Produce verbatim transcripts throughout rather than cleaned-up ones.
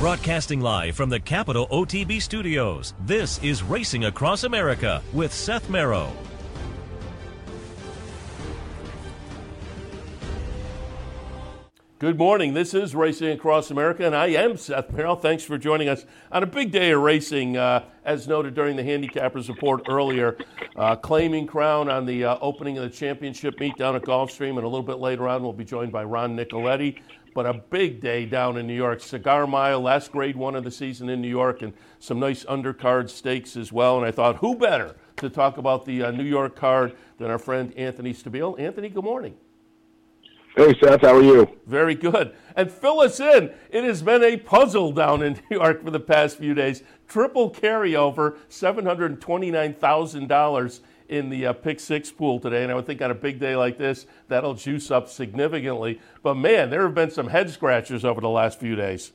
Broadcasting live from the Capital O T B studios, this is Racing Across America with Seth Merrow. Good morning. This is Racing Across America, and I am Seth Merrow. Thanks for joining us on a big day of racing, uh, as noted during the Handicappers Report earlier. Uh, claiming crown on the uh, opening of the championship meet down at Gulfstream, and a little bit later on we'll be joined by Ron Nicoletti. But a big day down in New York. Cigar Mile, last grade one of the season in New York, and some nice undercard stakes as well. And I thought, who better to talk about the uh, New York card than our friend Anthony Stabile. Anthony, good morning. Hey, Seth, how are you? Very good. And fill us in. It has been a puzzle down in New York for the past few days. Triple carryover, seven hundred twenty-nine thousand dollars in the uh, pick six pool today. And I would think on a big day like this, that'll juice up significantly. But, man, there have been some head scratchers over the last few days.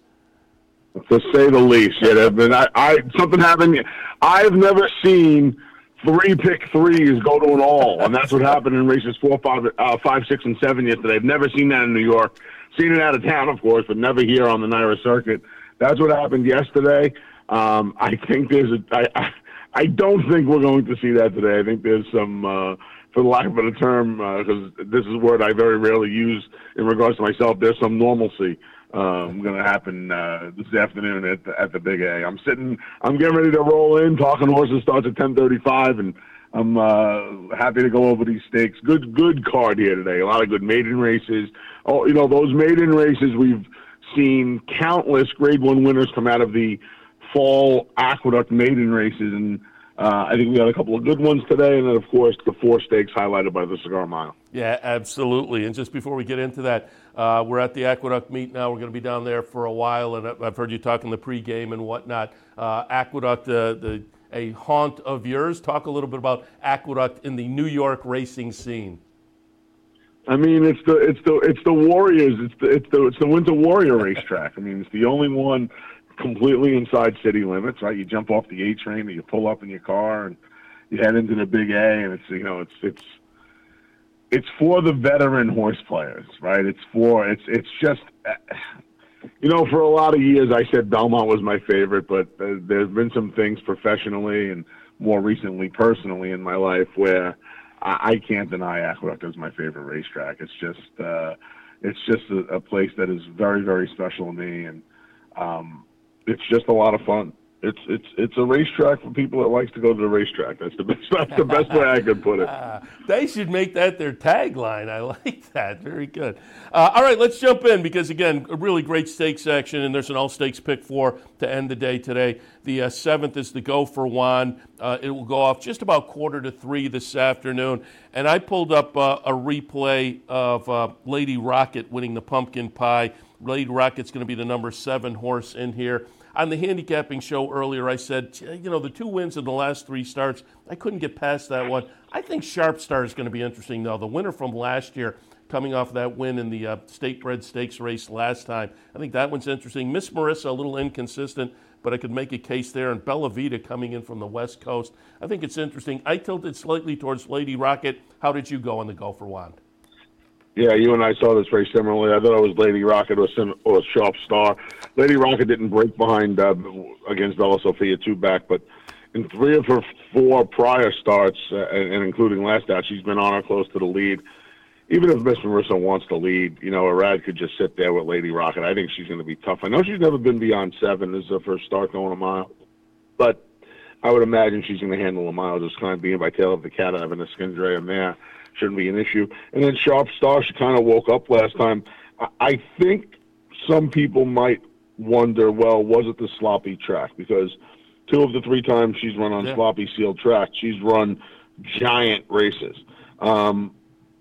To say the least. Yeah, there have been, I, I, something happened. I've never seen three pick threes go to an all, and that's what happened in races four, five, uh, five, six, and seven yesterday. I've never seen that in New York. Seen it out of town, of course, but never here on the Naira circuit. That's what happened yesterday. Um, I think there's a. I, I, I don't think we're going to see that today. I think there's some, uh, for the lack of a better term, because uh, this is a word I very rarely use in regards to myself. There's some normalcy. Um, going to happen uh, this afternoon at the, at the Big A. I'm sitting, I'm getting ready to roll in. Talking Horses starts at ten thirty-five, and I'm uh, happy to go over these stakes. Good, good card here today. A lot of good maiden races. Oh, you know, those maiden races, we've seen countless Grade One winners come out of the fall Aqueduct maiden races, and uh, I think we got a couple of good ones today, and then of course the four stakes highlighted by the Cigar Mile. Yeah, absolutely. And just before we get into that, uh, we're at the Aqueduct meet now. We're going to be down there for a while, and I've heard you talking the pregame and whatnot. Uh, Aqueduct, uh, the a haunt of yours. Talk a little bit about Aqueduct in the New York racing scene. I mean, it's the it's the it's the Warriors. It's the it's the it's the Winter Warrior racetrack. I mean, it's the only one completely inside city limits. Right, you jump off the A train, and you pull up in your car, and you head into the Big A, and it's you know it's it's. It's for the veteran horse players, right? It's for, it's it's just, you know, for a lot of years I said Belmont was my favorite, but uh, there's been some things professionally and more recently personally in my life where I, I can't deny Aqueduct as my favorite racetrack. It's just, uh, it's just a, a place that is very, very special to me, and um, it's just a lot of fun. It's it's it's a racetrack for people that likes to go to the racetrack. That's the best. That's the best way I could put it. Uh, they should make that their tagline. I like that. Very good. Uh, all right, let's jump in because again, a really great stakes action, and there's an all stakes pick four to end the day today. The uh, seventh is the Go for Juan. Uh, it will go off just about quarter to three this afternoon, and I pulled up uh, a replay of uh, Lady Rocket winning the pumpkin pie. Lady Rocket's going to be the number seven horse in here. On the handicapping show earlier, I said, you know, the two wins in the last three starts, I couldn't get past that one. I think Sharp Star is going to be interesting, though. The winner from last year, coming off that win in the uh, State Bred Stakes race last time. I think that one's interesting. Miss Marissa, a little inconsistent, but I could make a case there. And Bella Vita coming in from the West Coast. I think it's interesting. I tilted slightly towards Lady Rocket. How did you go on the Go for Juan? Yeah, you and I saw this very similarly. I thought it was Lady Rocket or, Sim- or Sharp Star. Lady Rocket didn't break behind uh, against Bella Sophia two back, but in three of her four prior starts, uh, and, and including last out, she's been on or close to the lead. Even if Miss Marissa wants to lead, you know, Arad could just sit there with Lady Rocket. I think she's going to be tough. I know she's never been beyond seven. This is her first start going a mile. But I would imagine she's going to handle a mile just kind of being by tail of the cat, having a Skindrea mare. Shouldn't be an issue. And then Sharp Star, she kind of woke up last time. I think some people might wonder, well, was it the sloppy track? Because two of the three times she's run on yeah. sloppy sealed track, she's run giant races. Um,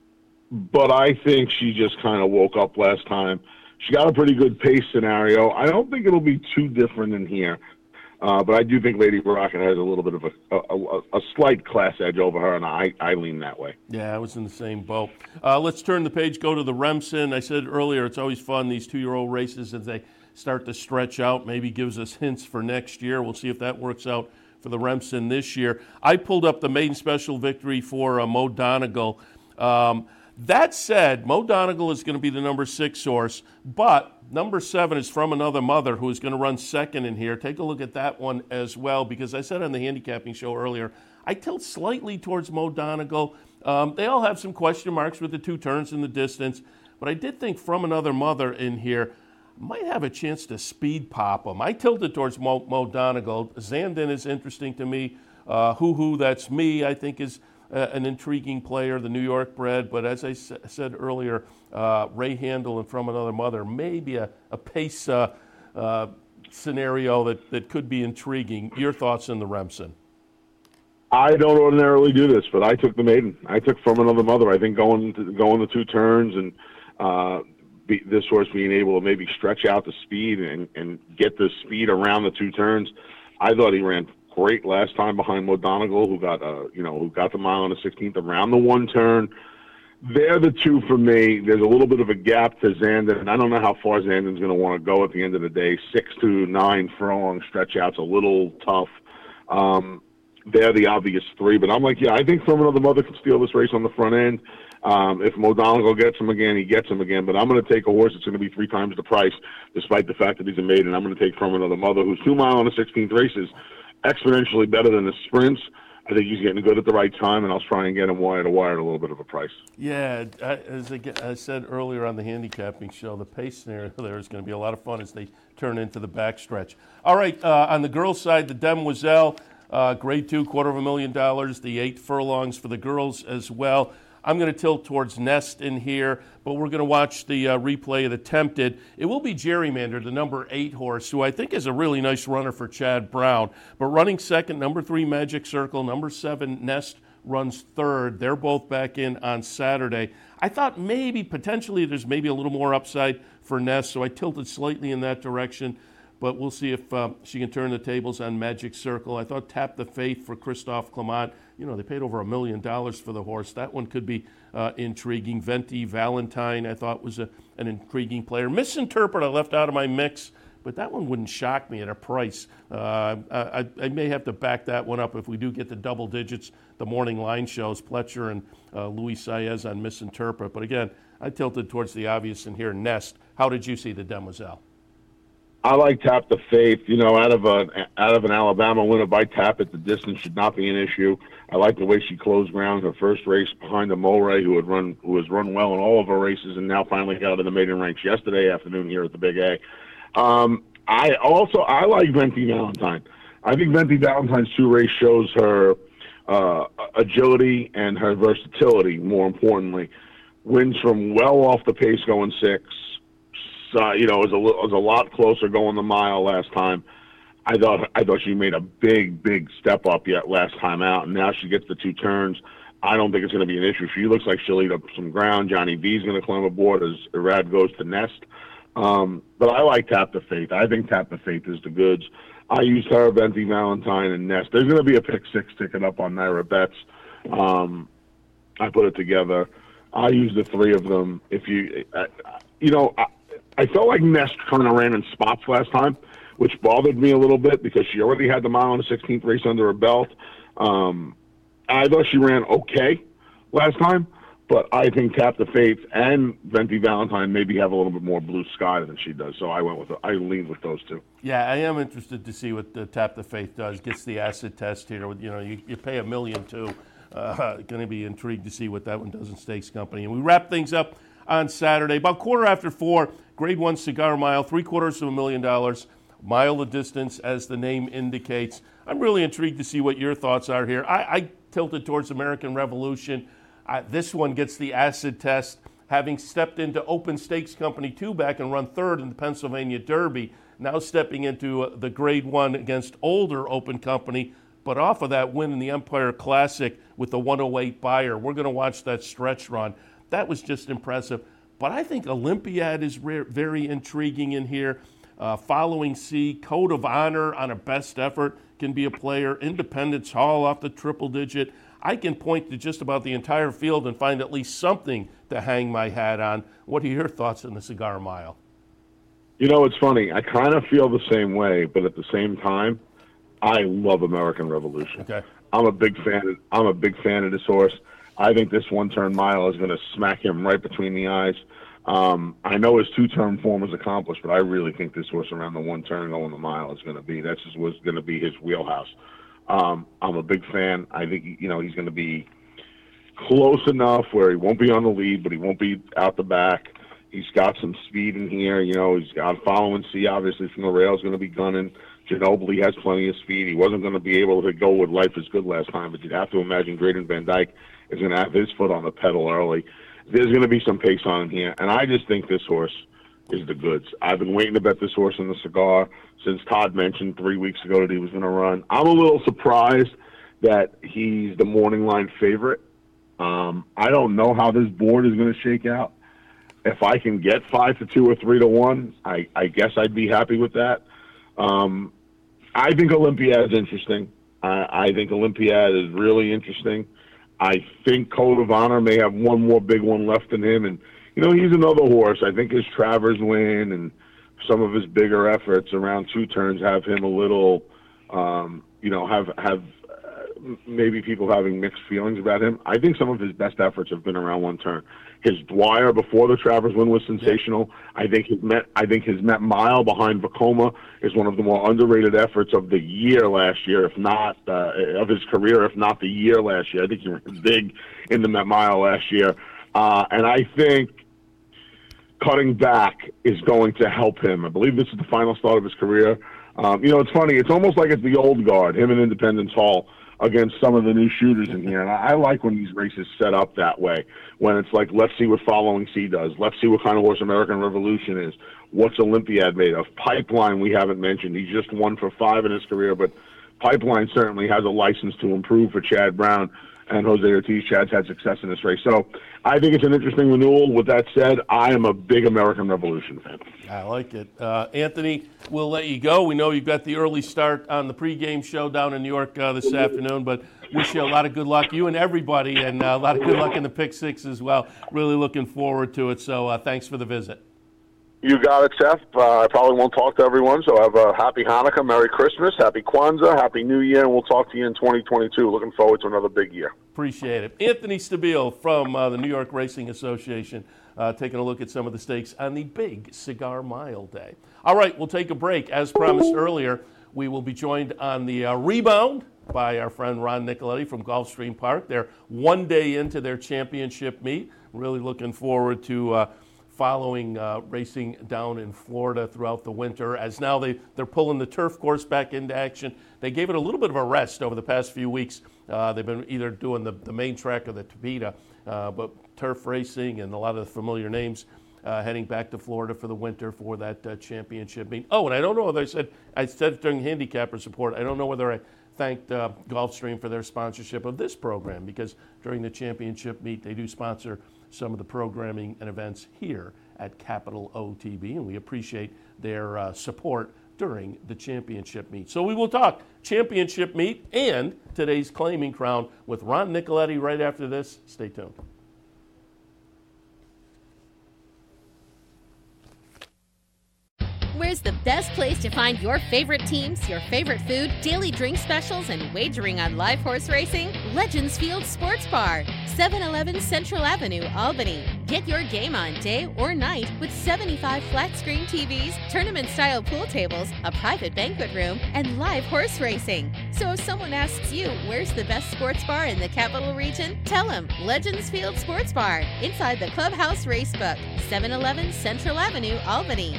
but I think she just kind of woke up last time. She got a pretty good pace scenario. I don't think it'll be too different in here. Uh, but I do think Lady Rocket has a little bit of a, a, a slight class edge over her, and I, I lean that way. Yeah, I was in the same boat. Uh, let's turn the page, go to the Remsen. I said earlier, it's always fun, these two-year-old races, as they start to stretch out, maybe gives us hints for next year. We'll see if that works out for the Remsen this year. I pulled up the maiden special victory for uh, Mo Donegal. Um, That said, Mo Donegal is going to be the number six horse, but number seven is From Another Mother, who is going to run second in here. Take a look at that one as well, because I said on the handicapping show earlier, I tilt slightly towards Mo Donegal. Um, they all have some question marks with the two turns in the distance, but I did think From Another Mother in here might have a chance to speed pop them. I tilted towards Mo, Mo Donegal. Zandon is interesting to me. Uh, Hoo Hoo, That's Me, I think is uh, an intriguing player, the New York bred. But as I s- said earlier, uh, Ray Handel and From Another Mother may be a, a pace uh, uh, scenario that, that could be intriguing. Your thoughts on the Remsen? I don't ordinarily do this, but I took the maiden. I took From Another Mother. I think going to, going the two turns and uh, be, this horse being able to maybe stretch out the speed and, and get the speed around the two turns. I thought he ran great last time behind Mo Donegal, who got uh, you know who got the mile on the sixteenth around the one turn. They're the two for me. There's a little bit of a gap to Zandon, and I don't know how far Zandon's going to want to go at the end of the day. Six to nine furlong stretch out's a little tough. Um, They're the obvious three, but I'm like, yeah, I think From Another Mother can steal this race on the front end. Um, if Mo Donegal gets him again, he gets him again. But I'm going to take a horse that's going to be three times the price, despite the fact that he's a maiden. I'm going to take From Another Mother, who's two mile on the sixteenth race is exponentially better than the sprints. I think he's getting good at the right time, and I'll try and get him wire to wire at a little bit of a price. Yeah, I, as I, I said earlier on the handicapping show, the pace scenario there is going to be a lot of fun as they turn into the backstretch. All right, uh, on the girls' side, the Demoiselle. Uh, grade two, quarter of a million dollars, the eight furlongs for the girls as well. I'm going to tilt towards Nest in here, but we're going to watch the uh, replay of the Tempted. It will be Gerrymander, the number eight horse, who I think is a really nice runner for Chad Brown. But running second, number three, Magic Circle, number seven, Nest runs third. They're both back in on Saturday. I thought maybe, potentially, there's maybe a little more upside for Nest, so I tilted slightly in that direction. But we'll see if uh, she can turn the tables on Magic Circle. I thought Tap the Faith for Christophe Clement. You know, they paid over a million dollars for the horse. That one could be uh, intriguing. Venti Valentine, I thought, was a, an intriguing player. Misinterpret, I left out of my mix, but that one wouldn't shock me at a price. Uh, I, I may have to back that one up if we do get the double digits. The morning line shows, Pletcher and uh, Luis Saez on Misinterpret. But again, I tilted towards the obvious in here, Nest. How did you see the Demoiselle? I like Tap the Faith. You know, out of a out of an Alabama winner by Tap at the distance should not be an issue. I like the way she closed ground her first race behind the Mulray, who had run who has run well in all of her races, and now finally got in the maiden ranks yesterday afternoon here at the Big A. Um, I also I like Venti Valentine. I think Venti Valentine's two race shows her uh, agility and her versatility. More importantly, wins from well off the pace going six. Uh, you know, it was a it was a lot closer going the mile last time. I thought I thought she made a big, big step up yet last time out, and now she gets the two turns. I don't think it's going to be an issue. She looks like she'll eat up some ground. Johnny V's going to climb aboard as Irad goes to Nest. Um, but I like Tap the Faith. I think Tap the Faith is the goods. I used her, Venti Valentine, and Nest. There's going to be a pick six ticket up on Naira Bets. Um, I put it together. I used the three of them. If you, uh, you know. I, I felt like Nest kind of ran in spots last time, which bothered me a little bit because she already had the mile and the sixteenth race under her belt. Um, I thought she ran okay last time, but I think Tap the Faith and Venti Valentine maybe have a little bit more blue sky than she does. So I went with I leaned with those two. Yeah, I am interested to see what the Tap the Faith does. Gets the acid test here. You know, you, you pay a million too. Uh, going to be intrigued to see what that one does in Stakes Company. And we wrap things up on Saturday, about quarter after four, grade one cigar mile, three quarters of a million dollars, mile of distance as the name indicates. I'm really intrigued to see what your thoughts are here. I, I tilted towards American Revolution. I, this one gets the acid test, having stepped into Open Stakes Company two back and run third in the Pennsylvania Derby, now stepping into uh, the grade one against older Open Company, but off of that win in the Empire Classic with the one oh eight buyer. We're going to watch that stretch run. That was just impressive. But I think Olympiad is re- very intriguing in here. Uh, following C, Code of Honor on a best effort can be a player. Independence Hall off the triple digit. I can point to just about the entire field and find at least something to hang my hat on. What are your thoughts on the cigar mile? You know, it's funny. I kind of feel the same way, but at the same time, I love American Revolution. Okay. I'm a big fan. Of, I'm a big fan of this horse. I think this one-turn mile is going to smack him right between the eyes. Um, I know his two-turn form is accomplished, but I really think this horse around the one-turn going the mile is going to be, that's just what's going to be his wheelhouse. Um, I'm a big fan. I think, you know, he's going to be close enough where he won't be on the lead, but he won't be out the back. He's got some speed in here. You know, he's got following C, obviously, from the rail is going to be gunning. Ginobili has plenty of speed. He wasn't going to be able to go with Life is Good last time, but you'd have to imagine Graydon Van Dyke is going to have his foot on the pedal early. There's going to be some pace on him here, and I just think this horse is the goods. I've been waiting to bet this horse in the cigar since Todd mentioned three weeks ago that he was going to run. I'm a little surprised that he's the morning line favorite. Um, I don't know how this board is going to shake out. If I can get five to two or three to one, I, I guess I'd be happy with that. Um, I think Olympiad is interesting. I, I think Olympiad is really interesting. I think Code of Honor may have one more big one left in him. And, you know, he's another horse. I think his Travers win and some of his bigger efforts around two turns have him a little, um, you know, have, have uh, maybe people having mixed feelings about him. I think some of his best efforts have been around one turn. His Dwyer before the Travers win was sensational. I think his Met, I think his Met Mile behind Vacoma is one of the more underrated efforts of the year last year, if not uh, of his career, if not the year last year. I think he was big in the Met Mile last year, uh, and I think cutting back is going to help him. I believe this is the final start of his career. Um, you know, it's funny. It's almost like it's the old guard, him and Independence Hall, against some of the new shooters in here. And I, I like when these races set up that way, when it's like, let's see what Following C does. Let's see what kind of horse American Revolution is. What's Olympiad made of? Pipeline we haven't mentioned. He's just one for five in his career, but Pipeline certainly has a license to improve for Chad Brown and Jose Ortiz. Chad's had success in this race. So I think it's an interesting renewal. With that said, I am a big American Revolution fan. I like it. Uh, Anthony, we'll let you go. We know you've got the early start on the pregame show down in New York uh, this afternoon, but wish you a lot of good luck, you and everybody, and uh, a lot of good luck in the Pick Six as well. Really looking forward to it, so uh, thanks for the visit. You got it, Seth. Uh, I probably won't talk to everyone, so have a happy Hanukkah, Merry Christmas, Happy Kwanzaa, Happy New Year, and we'll talk to you in twenty twenty-two. Looking forward to another big year. Appreciate it. Anthony Stabile from uh, the New York Racing Association uh, taking a look at some of the stakes on the big Cigar Mile Day. All right, we'll take a break. As promised earlier, we will be joined on the uh, rebound by our friend Ron Nicoletti from Gulfstream Park. They're one day into their championship meet. Really looking forward to uh, following uh, racing down in Florida throughout the winter, as now they, they're pulling the turf course back into action. They gave it a little bit of a rest over the past few weeks. Uh, they've been either doing the, the main track or the Tapeta, uh, but turf racing and a lot of the familiar names uh, heading back to Florida for the winter for that uh, championship meet. Oh, and I don't know whether I said, I said it during Handicapper Support, I don't know whether I thanked uh, Gulfstream for their sponsorship of this program, because during the championship meet they do sponsor some of the programming and events here at Capital O T B, and we appreciate their uh, support during the championship meet. So we will talk championship meet and today's claiming crown with Ron Nicoletti right after this. Stay tuned. Where's the best place to find your favorite teams, your favorite food, daily drink specials, and wagering on live horse racing? Legends Field Sports Bar, seven eleven Central Avenue, Albany. Get your game on day or night with seventy-five flat-screen T Vs, tournament-style pool tables, a private banquet room, and live horse racing. So if someone asks you, where's the best sports bar in the Capital Region? Tell them Legends Field Sports Bar, inside the Clubhouse Racebook, seven eleven Central Avenue, Albany.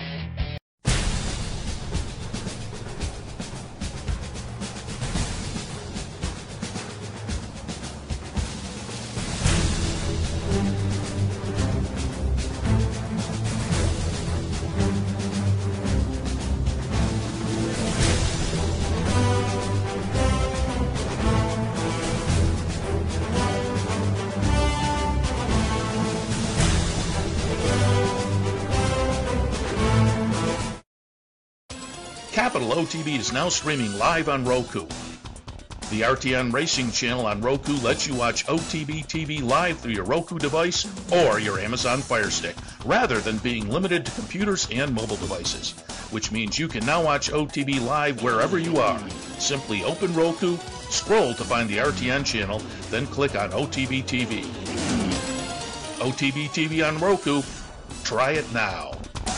Capital O T B is now streaming live on Roku. The R T N Racing channel on Roku lets you watch O T B T V live through your Roku device or your Amazon Fire Stick, rather than being limited to computers and mobile devices, which means you can now watch O T B live wherever you are. Simply open Roku, scroll to find the R T N channel, then click on O T B T V. O T B T V on Roku. Try it now.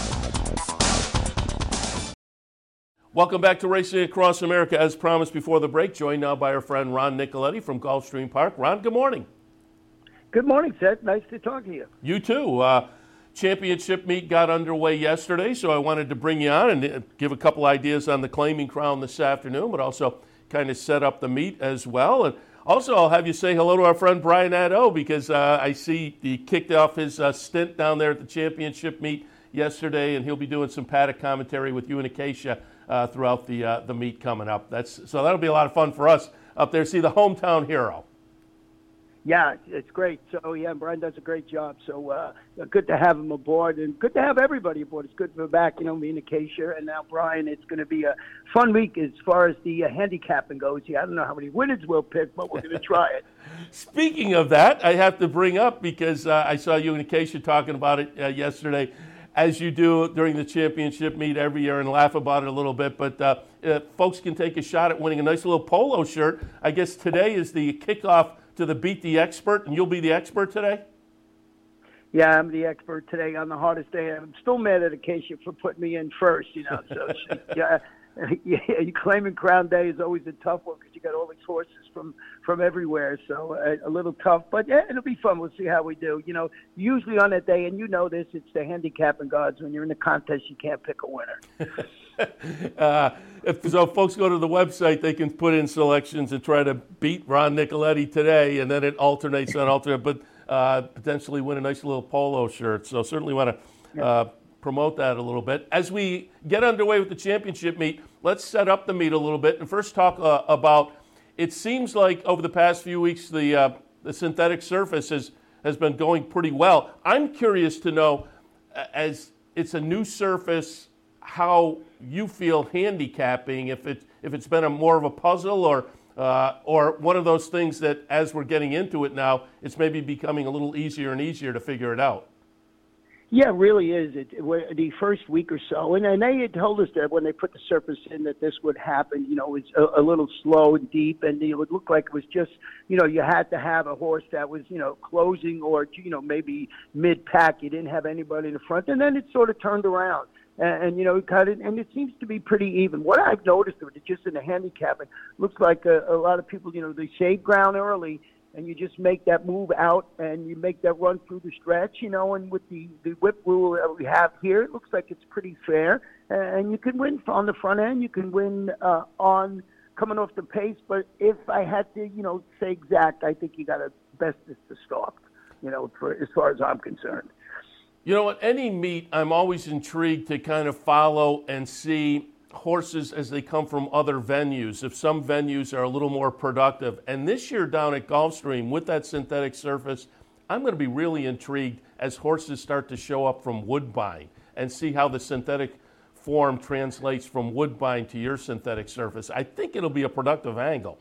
Welcome back to Racing Across America. As promised before the break, joined now by our friend Ron Nicoletti from Gulfstream Park. Ron, good morning. Good morning, Seth. Nice to talk to you. You too. Uh, championship meet got underway yesterday, so I wanted to bring you on and give a couple ideas on the Claiming Crown this afternoon, but also kind of set up the meet as well. And also, I'll have you say hello to our friend Brian Nadeau, because uh, I see he kicked off his uh, stint down there at the championship meet yesterday, and he'll be doing some paddock commentary with you and Acacia Uh, throughout the uh, the meet coming up. That's so that'll be a lot of fun for us up there. See the hometown hero. Yeah, it's great. So yeah, Brian does a great job. So uh, good to have him aboard, and good to have everybody aboard. It's good to be back. You know, me and Acacia, and now Brian. It's going to be a fun week as far as the uh, handicapping goes. Yeah, I don't know how many winners we'll pick, but we're going to try it. Speaking of that, I have to bring up, because uh, I saw you and Acacia talking about it uh, yesterday, as you do during the championship meet every year, and laugh about it a little bit. But uh, uh, folks can take a shot at winning a nice little polo shirt. I guess today is the kickoff to the Beat the Expert, and you'll be the expert today? Yeah, I'm the expert today on the hardest day. I'm still mad at Acacia for putting me in first, you know. So, she, yeah, yeah, Claiming Crown Day is always a tough one, because you got all these horses from, from everywhere. So uh, a little tough, but yeah, it'll be fun. We'll see how we do. You know, usually on that day, and you know this, it's the handicapping gods. When you're in the contest, you can't pick a winner. uh, if, so if folks go to the website, they can put in selections and try to beat Ron Nicoletti today, and then it alternates on alternate, but uh, potentially win a nice little polo shirt. So certainly want to uh, promote that a little bit. As we get underway with the championship meet, let's set up the meet a little bit and first talk uh, about, it seems like over the past few weeks the uh, the synthetic surface has, has been going pretty well. I'm curious to know, as it's a new surface, how you feel handicapping, if it if it's been a more of a puzzle, or uh, or one of those things that as we're getting into it now, it's maybe becoming a little easier and easier to figure it out. Yeah, it really is. It, it, the first week or so, and, and they had told us that when they put the surface in that this would happen. You know, it's a, a little slow and deep, and it would look like it was just, you know, you had to have a horse that was, you know, closing or, you know, maybe mid-pack. You didn't have anybody in the front, and then it sort of turned around. And, and you know, cut it, and it seems to be pretty even. What I've noticed of it, just in the handicapping, looks like a, a lot of people, you know, they save ground early, and you just make that move out, and you make that run through the stretch, you know, and with the, the whip rule that we have here, it looks like it's pretty fair. And you can win on the front end. You can win uh, on coming off the pace. But if I had to, you know, say exact, I think you got to best is to stop, you know, for, as far as I'm concerned. You know, at any meet, I'm always intrigued to kind of follow and see horses as they come from other venues, if some venues are a little more productive. And this year down at Gulfstream with that synthetic surface, I'm going to be really intrigued as horses start to show up from Woodbine and see how the synthetic form translates from Woodbine to your synthetic surface. I think it'll be a productive angle.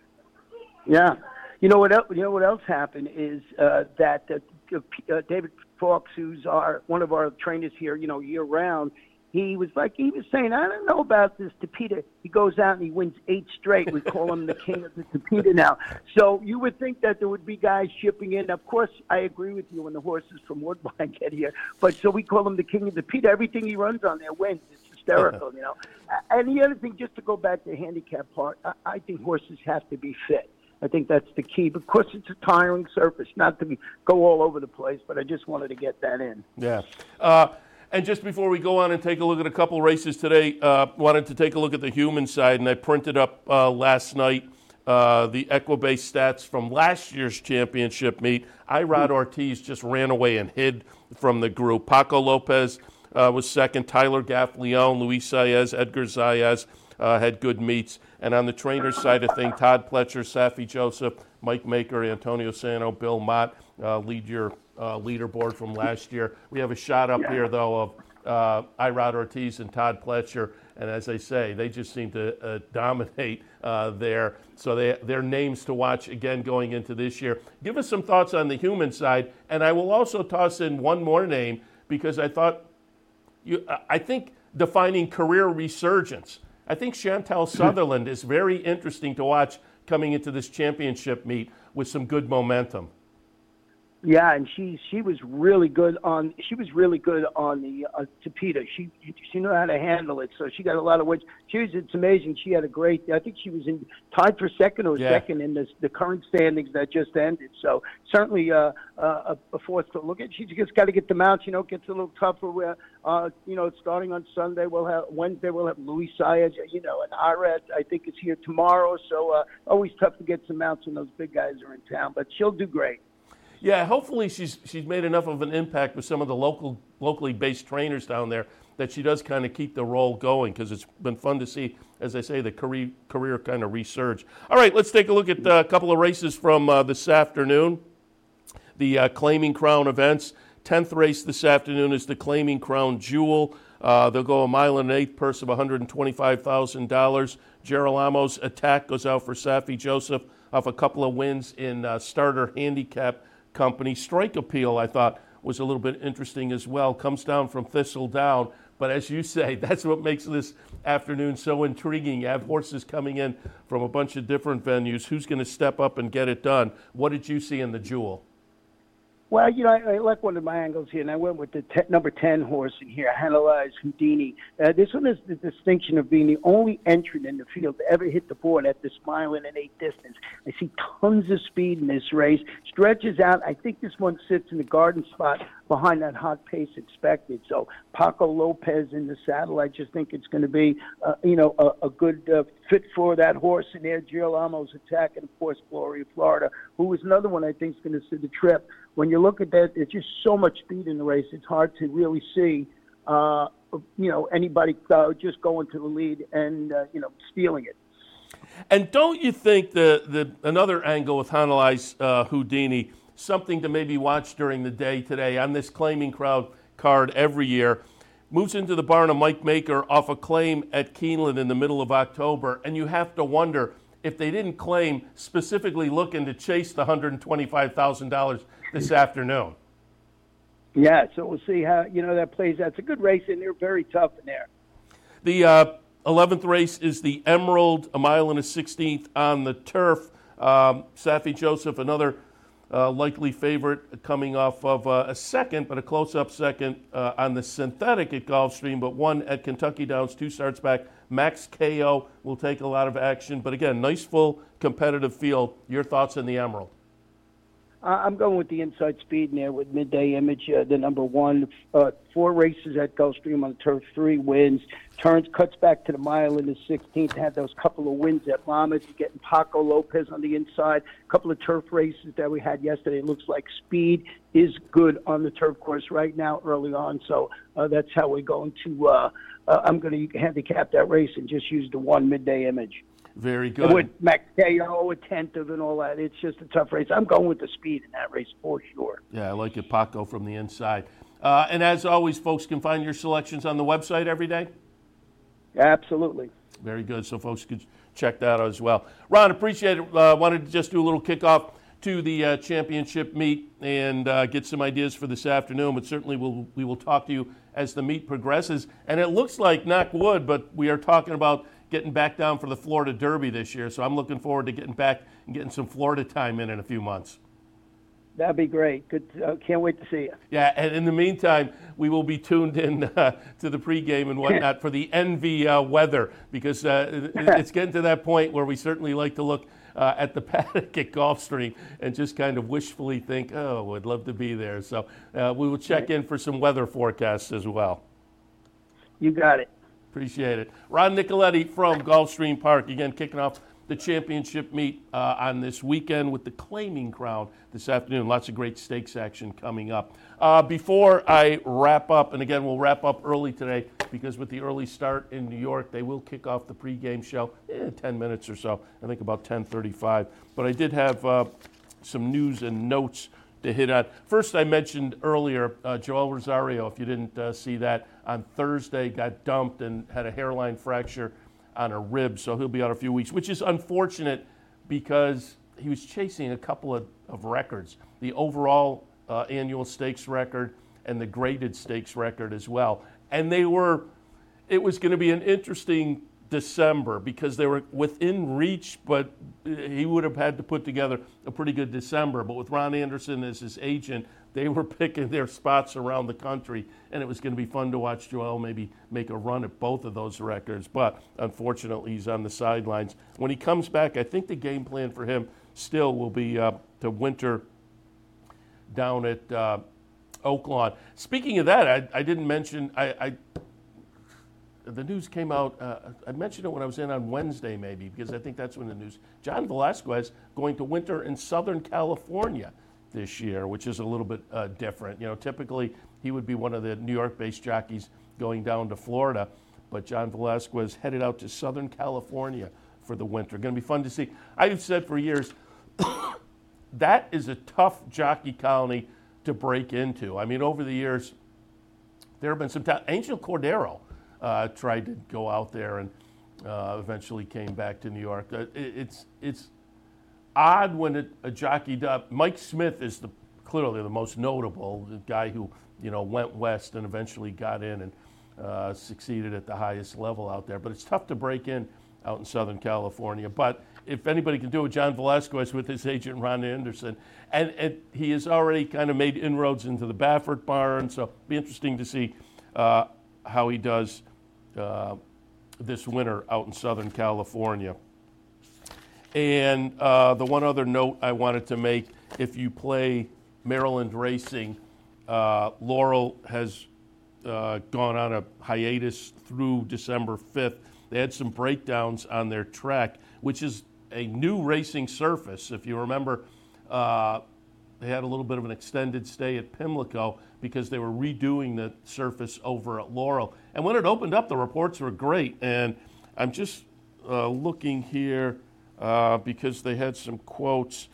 Yeah. You know what else, you know what else happened is uh, that uh, uh, David Fawkes, who's our one of our trainers here, you know, year round, he was like, he was saying, I don't know about this Tapeta. He goes out and he wins eight straight. We call him the king of the Tapeta now. So you would think that there would be guys shipping in. Of course, I agree with you when the horses from Woodbine get here. But so we call him the king of the Tapeta. Everything he runs on there wins. It's hysterical, you know. And the other thing, just to go back to the handicap part, I, I think horses have to be fit. I think that's the key. Of course, it's a tiring surface, not to go all over the place, but I just wanted to get that in. Yeah. Uh, and just before we go on and take a look at a couple races today, uh, wanted to take a look at the human side, and I printed up uh, last night uh, the Equibase stats from last year's championship meet. Irod Ortiz just ran away and hid from the group. Paco Lopez uh, was second. Tyler Gaffleone, Luis Saez, Edgar Zayas uh, had good meets. And on the trainer's side of things, Todd Pletcher, Safi Joseph, Mike Maker, Antonio Sano, Bill Mott uh, lead your uh, leaderboard from last year. We have a shot up yeah. here, though, of uh, Irod Ortiz and Todd Pletcher. And as I say, they just seem to uh, dominate uh, there. So they, they're names to watch again going into this year. Give us some thoughts on the human side. And I will also toss in one more name because I thought, you, I think defining career resurgence. I think Chantel Sutherland is very interesting to watch coming into this championship meet with some good momentum. Yeah, and she she was really good on she was really good on the uh, Tapeta. She she knew how to handle it, so she got a lot of wins. She was it's amazing. She had a great. I think she was in tied for second or yeah. second in this, the current standings that just ended. So certainly uh, uh, a fourth to look at. She just got to get the mounts. You know, it gets a little tougher. Where uh, you know, starting on Sunday, we'll have Wednesday we'll have Louis Saez. You know, and Irad I think is here tomorrow. So uh, always tough to get some mounts when those big guys are in town. But she'll do great. Yeah, hopefully she's she's made enough of an impact with some of the local locally based trainers down there that she does kind of keep the role going because it's been fun to see, as I say, the career career kind of resurge. All right, let's take a look at a couple of races from uh, this afternoon. The uh, Claiming Crown events. tenth race this afternoon is the Claiming Crown Jewel. Uh, they'll go a mile and an eighth, purse of one hundred twenty-five thousand dollars. Girolamo's Attack goes out for Safi Joseph off a couple of wins in uh, starter handicap company. Strike Appeal, I thought, was a little bit interesting as well. Comes down from Thistledown. But as you say, that's what makes this afternoon so intriguing. You have horses coming in from a bunch of different venues. Who's going to step up and get it done? What did you see in the Jewel? Well, you know, I, I like one of my angles here, and I went with the te- number ten horse in here, Hanalai's Houdini. Uh, this one is the distinction of being the only entrant in the field to ever hit the board at this mile and an eighth distance. I see tons of speed in this race. Stretches out. I think this one sits in the garden spot behind that hot pace expected. So Paco Lopez in the saddle, I just think it's going to be, uh, you know, a, a good uh, fit for that horse in there. Girolamo's Attack, and of course Gloria Florida, who is another one I think is going to see the trip. When you look at that, there's just so much speed in the race. It's hard to really see, uh, you know, anybody uh, just going to the lead and uh, you know stealing it. And don't you think the the another angle with Hanalai's uh, Houdini, something to maybe watch during the day today on this Claiming Crowd card every year, moves into the barn of Mike Maker off a claim at Keeneland in the middle of October, and you have to wonder if they didn't claim specifically looking to chase the one hundred twenty-five thousand dollars this afternoon. Yeah, so we'll see how, you know, that plays out. It's a good race, and they're very tough in there. The uh, eleventh race is the Emerald, a mile and a sixteenth on the turf. Um, Safi Joseph, another uh, likely favorite, coming off of uh, a second, but a close-up second uh, on the synthetic at Gulfstream, but one at Kentucky Downs, two starts back. Max K O will take a lot of action, but again, nice full competitive field. Your thoughts on the Emerald? I'm going with the inside speed in there with Midday Image, uh, the number one. Uh, four races at Gulfstream on the turf, three wins. Turns, cuts back to the mile in the sixteenth. Had those couple of wins at Monmouth, getting Paco Lopez on the inside. A couple of turf races that we had yesterday. It looks like speed is good on the turf course right now early on. So uh, that's how we're going to, uh, uh, I'm going to handicap that race and just use the one Midday Image. Very good. With Max K O, attentive, and all that. It's just a tough race. I'm going with the speed in that race for sure. Yeah, I like it, Paco from the inside. Uh, and as always, folks can find your selections on the website every day? Absolutely. Very good. So folks could check that out as well. Ron, appreciate it. Uh, wanted to just do a little kickoff to the uh, championship meet and uh, get some ideas for this afternoon. But certainly we'll, we will talk to you as the meet progresses. And it looks like, knock wood, but we are talking about getting back down for the Florida Derby this year. So I'm looking forward to getting back and getting some Florida time in in a few months. That'd be great. Good. Uh, can't wait to see you. Yeah, and in the meantime, we will be tuned in uh, to the pregame and whatnot for the Envy uh, weather, because uh, it's getting to that point where we certainly like to look uh, at the paddock at Gulfstream and just kind of wishfully think, oh, I'd love to be there. So uh, we will check in for some weather forecasts as well. You got it. Appreciate it. Ron Nicoletti from Gulfstream Park, again, kicking off the championship meet uh, on this weekend with the Claiming Crown this afternoon. Lots of great stakes action coming up. Uh, before I wrap up, and again, we'll wrap up early today because with the early start in New York, they will kick off the pregame show in ten minutes or so, I think about ten thirty-five. But I did have uh, some news and notes to hit on. First, I mentioned earlier, uh, Joel Rosario, if you didn't uh, see that, on Thursday got dumped and had a hairline fracture on a rib, so he'll be out a few weeks, which is unfortunate because he was chasing a couple of, of records, the overall uh, annual stakes record and the graded stakes record as well. And they were, it was going to be an interesting December because they were within reach, but he would have had to put together a pretty good December. But with Ron Anderson as his agent, they were picking their spots around the country, and it was going to be fun to watch Joel maybe make a run at both of those records. But unfortunately, he's on the sidelines. When he comes back, I think the game plan for him still will be uh, to winter down at uh, Oaklawn. Speaking of that, I, I didn't mention, I, I the news came out, uh, I mentioned it when I was in on Wednesday maybe, because I think that's when the news, John Velasquez going to winter in Southern California this year, which is a little bit uh, different. You know, typically he would be one of the New York-based jockeys going down to Florida, but John Velasquez headed out to Southern California for the winter. Going to be fun to see. I've said for years, that is a tough jockey colony to break into. I mean, over the years, there have been some ta- Angel Cordero uh, tried to go out there and uh, eventually came back to New York. Uh, it, it's it's odd when it, a jockey does. Mike Smith is the clearly the most notable, the guy who you know went west and eventually got in and uh, succeeded at the highest level out there. But it's tough to break in out in Southern California. But if anybody can do it, John Velasquez with his agent Ron Anderson, and, and he has already kind of made inroads into the Baffert barn. So it'll be interesting to see uh, how he does uh, this winter out in Southern California. And uh, the one other note I wanted to make, if you play Maryland Racing, uh, Laurel has uh, gone on a hiatus through December fifth. They had some breakdowns on their track, which is a new racing surface. If you remember, uh, they had a little bit of an extended stay at Pimlico because they were redoing the surface over at Laurel. And when it opened up, the reports were great. And I'm just uh, looking here uh, because they had some quotes.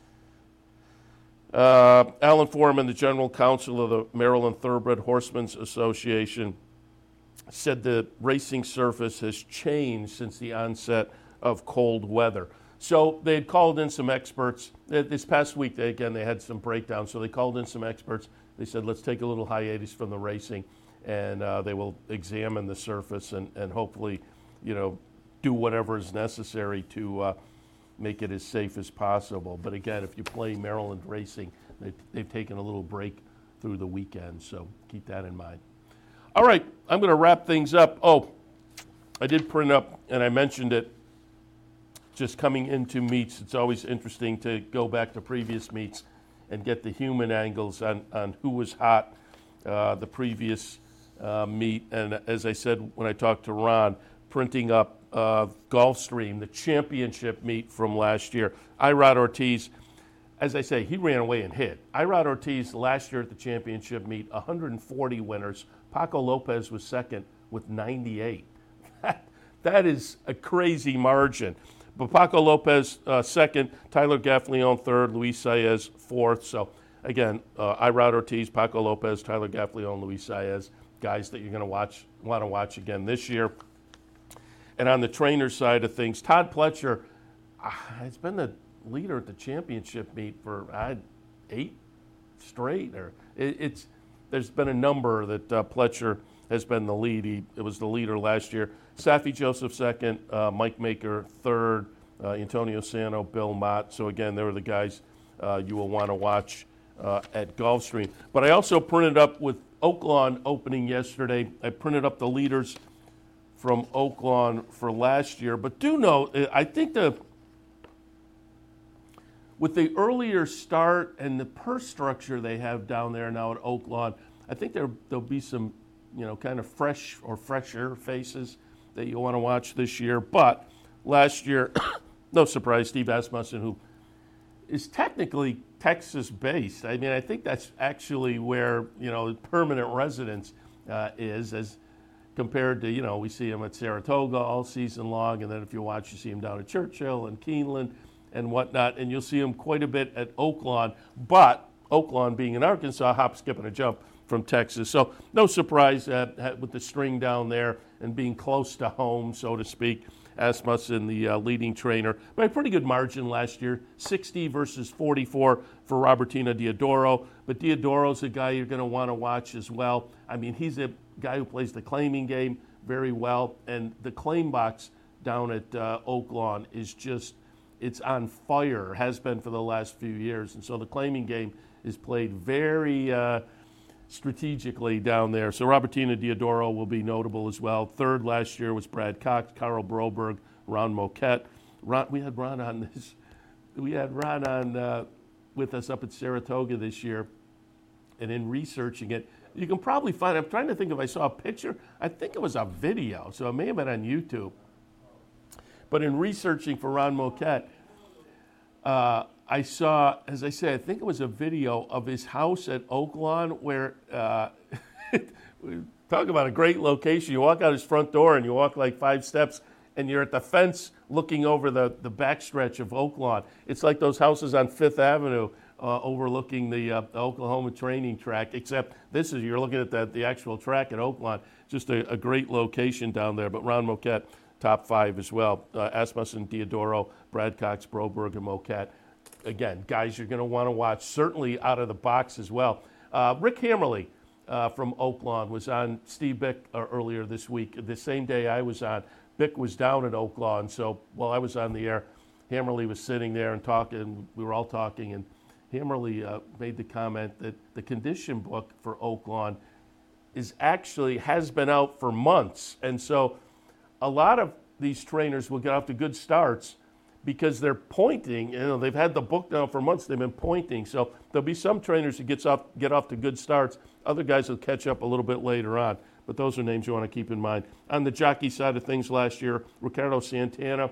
Uh, Alan Foreman, the general counsel of the Maryland Thoroughbred Horsemen's Association, said the racing surface has changed since the onset of cold weather. So they had called in some experts. This past week, they, again, they had some breakdowns. So they called in some experts. They said, let's take a little hiatus from the racing, and uh, they will examine the surface and, and hopefully, you know, do whatever is necessary to uh, make it as safe as possible. But again, if you play Maryland Racing, they, they've taken a little break through the weekend, so keep that in mind. All right, I'm going to wrap things up. Oh, I did print up, and I mentioned it, just coming into meets. It's always interesting to go back to previous meets and get the human angles on, on who was hot uh, the previous uh, meet. And as I said when I talked to Ron, printing up uh, Gulfstream, the championship meet from last year. Irod Ortiz, as I say, he ran away and hit. Irod Ortiz last year at the championship meet, one hundred forty winners. Paco Lopez was second with ninety-eight. That, that is a crazy margin. But Paco Lopez uh, second, Tyler Gaffalione third, Luis Saez fourth. So again, uh, Irod Ortiz, Paco Lopez, Tyler Gaffalione, Luis Saez, guys that you're going to watch, want to watch again this year. And on the trainer side of things, Todd Pletcher uh, has been the leader at the championship meet for uh, eight straight. Or it, it's there's been a number that uh, Pletcher has been the lead. He it was the leader last year. Safi Joseph second, uh, Mike Maker third, uh, Antonio Sano, Bill Mott. So again, they were the guys uh, you will want to watch uh, at Gulfstream. But I also printed up with Oaklawn opening yesterday. I printed up the leaders from Oaklawn for last year. But do note, I think the with the earlier start and the purse structure they have down there now at Oaklawn, I think there there'll be some, you know, kind of fresh or fresher faces that you want to watch this year. But last year, no surprise, Steve Asmussen, who is technically Texas-based. I mean, I think that's actually where, you know, permanent residence uh, is, as compared to, you know, we see him at Saratoga all season long, and then if you watch, you see him down at Churchill and Keeneland and whatnot, and you'll see him quite a bit at Oaklawn. But Oaklawn being in Arkansas, hop, skip, and a jump from Texas. So no surprise uh, with the string down there and being close to home, so to speak. Asmussen, the uh, leading trainer, by a pretty good margin last year, sixty versus forty-four for Robertino Diodoro. But Diodoro's a guy you're going to want to watch as well. I mean, he's a guy who plays the claiming game very well, and the claim box down at uh, Oaklawn is just, it's on fire, has been for the last few years. And so the claiming game is played very uh, strategically down there. So Robertino Diodoro will be notable as well. Third last year was Brad Cox, Carl Broberg, Ron Moquette. Ron, we had Ron on this. We had Ron on uh, with us up at Saratoga this year, and in researching it, you can probably find. I'm trying to think if I saw a picture. I think it was a video, so it may have been on YouTube. But in researching for Ron Moquette, uh, I saw, as I said, I think it was a video of his house at Oaklawn where, uh, talk about a great location. You walk out his front door and you walk like five steps and you're at the fence looking over the, the backstretch of Oaklawn. It's like those houses on Fifth Avenue uh, overlooking the, uh, the Oklahoma training track, except this is, you're looking at the, the actual track at Oaklawn. Just a, a great location down there. But Ron Moquette, top five as well. Uh, Asmussen, Diodoro, Brad Cox, Broberg, and Moquette. Again, guys you're going to want to watch, certainly out of the box as well. Uh, Rick Hammerly uh, from Oaklawn was on Steve Bick uh, earlier this week. The same day I was on, Bick was down at Oaklawn, so while I was on the air, Hammerly was sitting there and talking. We were all talking, and Hammerly uh, made the comment that the condition book for Oaklawn is actually has been out for months, and so a lot of these trainers will get off to good starts because they're pointing. You know, they've had the book now for months. They've been pointing. So there'll be some trainers who gets off, get off to good starts. Other guys will catch up a little bit later on. But those are names you want to keep in mind. On the jockey side of things last year, Ricardo Santana,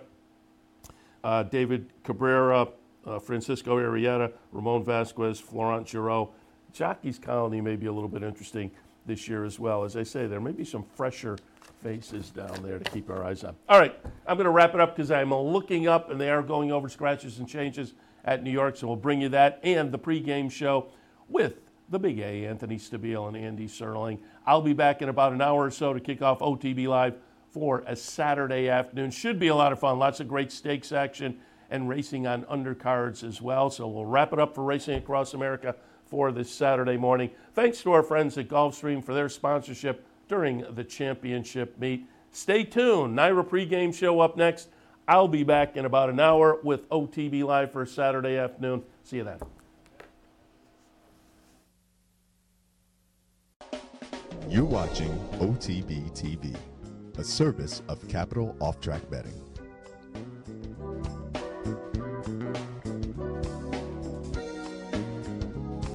uh, David Cabrera, uh, Francisco Arrieta, Ramon Vasquez, Florent Giraud. Jockey's colony may be a little bit interesting this year as well. As I say, there may be some fresher faces down there to keep our eyes on. All right, I'm going to wrap it up because I'm looking up and they are going over scratches and changes at New York, so we'll bring you that and the pregame show with the Big A, Anthony Stabile and Andy Serling. I'll be back in about an hour or so to kick off O T B Live for a Saturday afternoon. Should be a lot of fun, lots of great stakes action and racing on undercards as well. So we'll wrap it up for Racing Across America for this Saturday morning. Thanks to our friends at Gulfstream for their sponsorship during the championship meet. Stay tuned. Naira pregame show up next. I'll be back in about an hour with O T B Live for Saturday afternoon. See you then. You're watching O T B T V, a service of Capital Off Track Betting.